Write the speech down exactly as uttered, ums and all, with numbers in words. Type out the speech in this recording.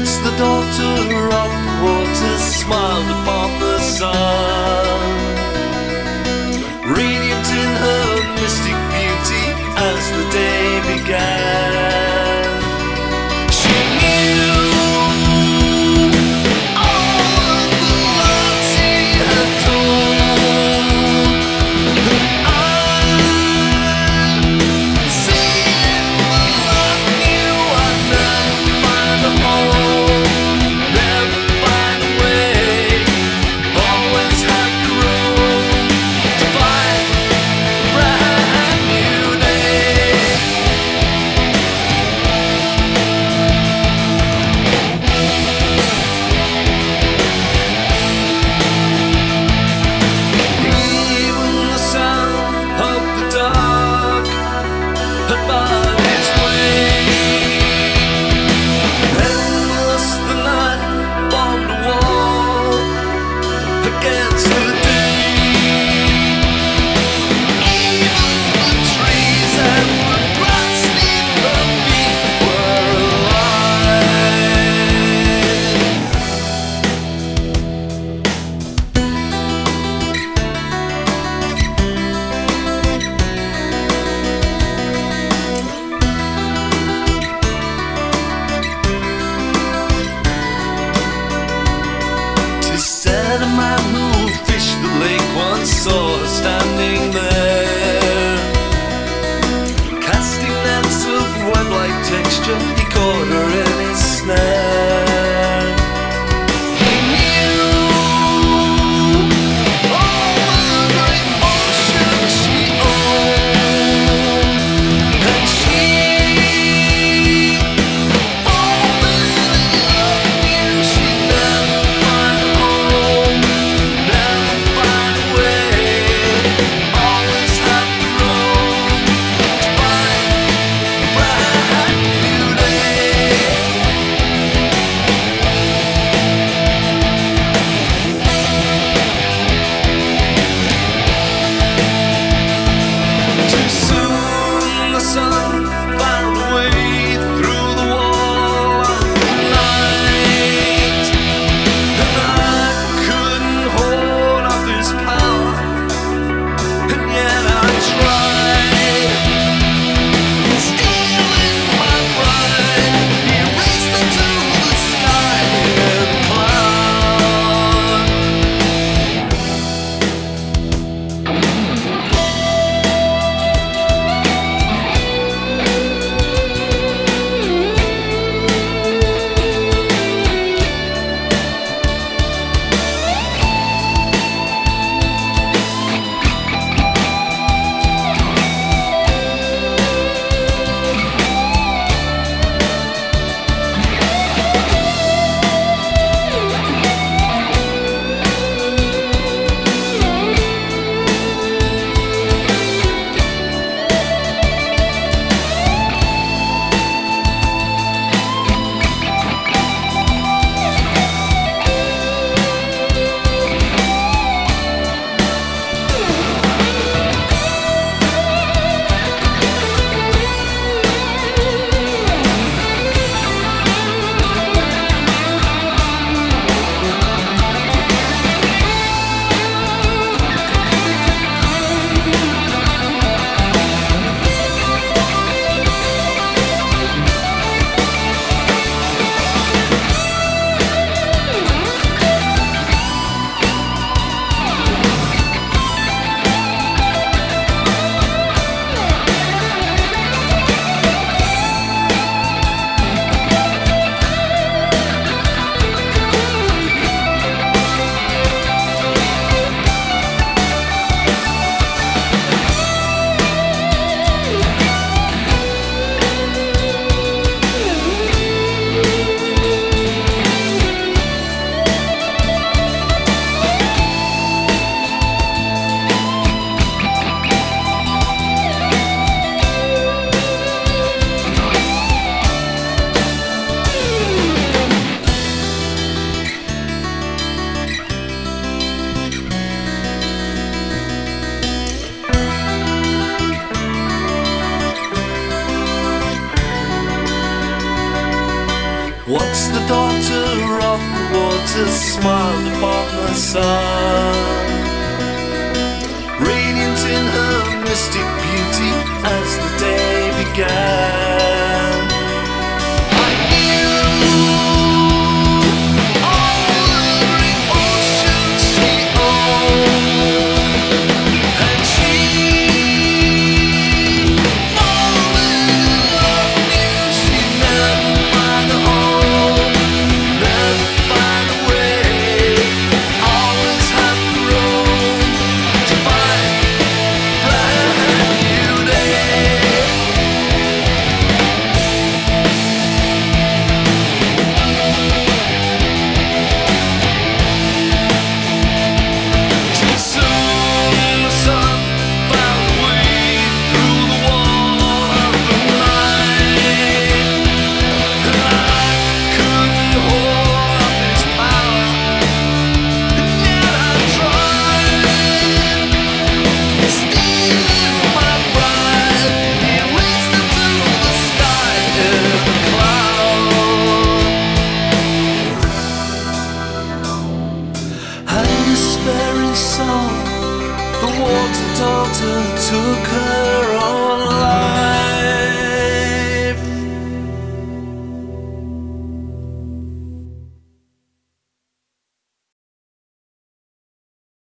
Once the daughter of the waters smiled upon the sun, radiant in her mystic beauty as the day began. She knew all of the lies he had told, that I'm seeing the love you are now. Find a home, never find a way, always have to roam to find a brand new day. Even the sound of the dark had barred his way. Endless the night formed a wall against the day. Even the trees and the grass neath her feet were alive. Tis said a man who fished the lake once saw her standing there, casting nets of web-like texture. He caught her in his snare. He knew all the great ocean she owned, and she, falling in love, knew she'd never find a home, never find a way, always have to roam to find a brand new day. Too soon the sun found a way through the wall of the night, and I couldn't hold off his power, and yet I tried. Stealing my bride, he raced into the sky in a cloud. What's the daughter daughter smiled upon the sun, radiant in her mystic beauty as the day began. I knew all the emotions she owned, and she fallen in love, knew she'd never find a home, never find a way, always have to roam to find brand new day. Too soon the sun found a way through the wall of the night, and I couldn't hold up its power, and yet I tried. Stealing my bride, he raised her to the sky in a cloud. And despairing soul, the water daughter took her